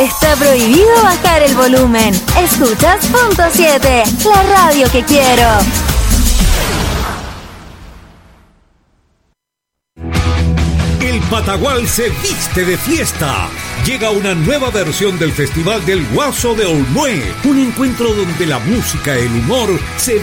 Está prohibido bajar el volumen. Escuchas Punto 7, la radio que quiero. El Patagual se viste de fiesta. Llega una nueva versión del Festival del Guaso de Olmué, un encuentro donde la música, el humor se